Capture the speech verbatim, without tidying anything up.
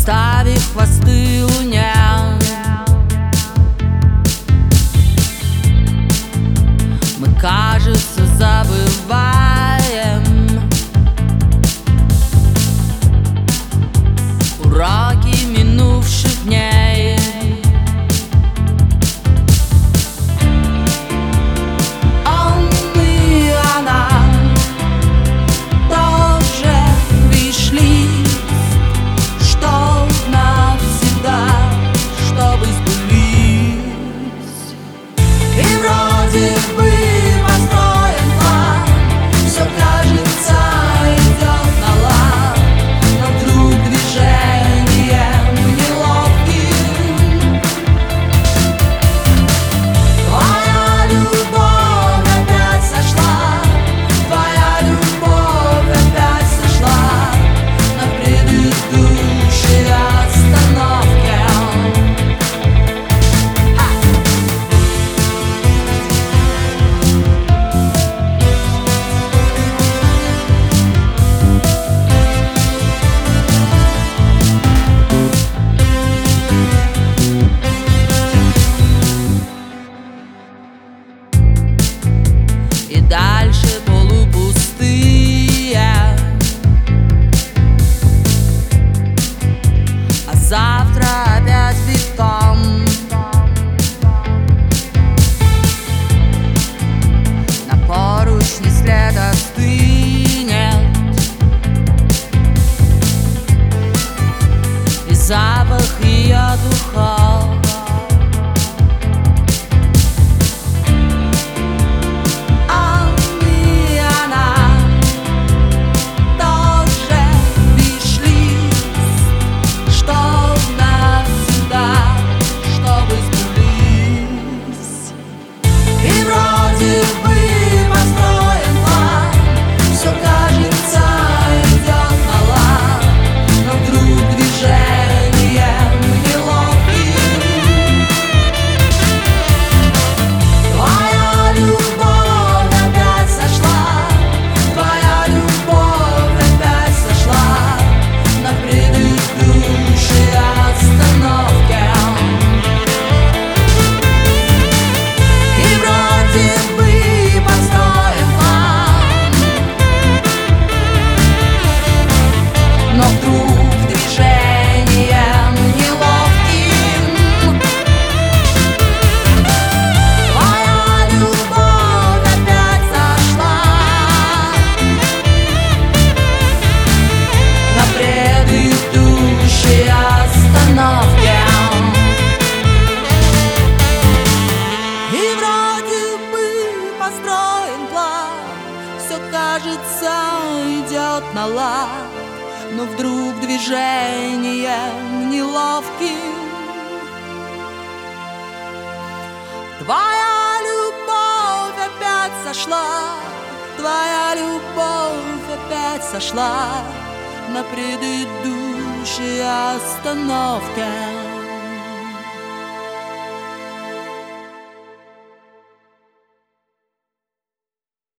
Расставив хвосты луне, мы, кажется, забываем уроки минувших дней. Он и она тоже пришли, что навсегда, чтобы сбылись. И вроде бы построен план, все кажется идет на лад, но вдруг движением неловким твоя любовь опять сошла, твоя любовь опять сошла на предыдущей остановке. И дальше полупустые, а завтра опять бетон. На поручне след остынет, и запах ее духов кажется, идет на лад, но вдруг движением неловким твоя любовь опять сошла, твоя любовь опять сошла на предыдущей остановке.